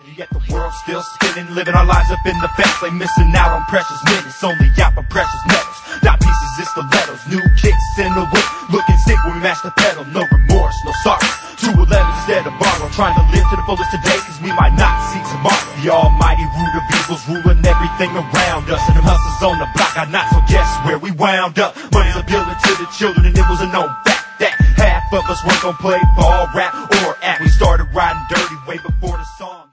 Yet the world's still spinning, living our lives up in the fast lane, missing out on precious minutes, only out for precious metals. Dot pieces and stilettos, new kicks in the whip, looking sick when we mash the pedal. No remorse, no sorrow, 211 instead of borrow. Trying to live to the fullest today, cause we might not see tomorrow. The almighty root of evil's ruling everything around us, and them hustlers on the block got knocked, so guess where we wound up? Money's appealing to the children, and it was a known fact that half of us weren't gonna play ball, rap, or act. We started riding dirty way before the song.